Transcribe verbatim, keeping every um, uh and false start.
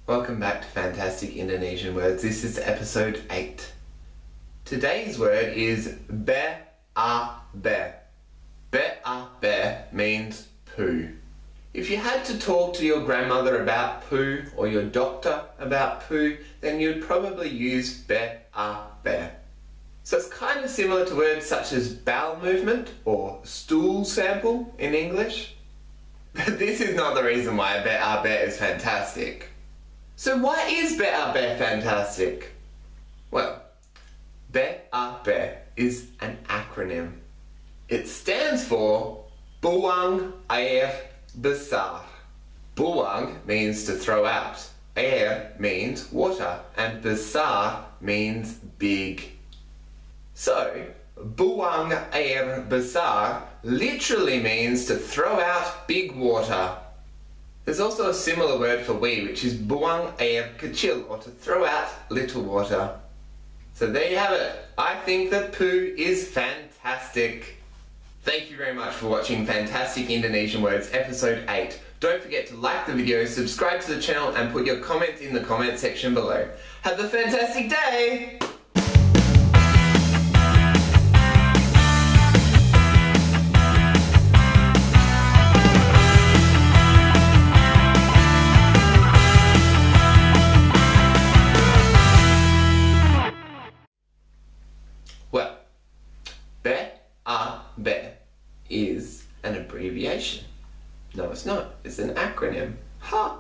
Welcome back to Fantastic Indonesian Words. This is episode eight. Today's word is be-a-be. Be-a-be means poo. If you had to talk to your grandmother about poo or your doctor about poo, then you'd probably use be-a-be. So it's kind of similar to words such as bowel movement or stool sample in English. But this is not the reason why be-a-be is fantastic. So why is be-a-be fantastic? Well, be-a-be is an acronym. It stands for Buang Air Besar. Buang means to throw out, air means water, and besar means big. So, Buang Air Besar literally means to throw out big water. There's also a similar word for wee, which is buang air kecil, or to throw out little water. So there you have it. I think that poo is fantastic. Thank you very much for watching Fantastic Indonesian Words episode eight. Don't forget to like the video, subscribe to the channel, and put your comments in the comment section below. Have a fantastic day! Well, be-a-be is an abbreviation. No, it's not. It's an acronym. Ha!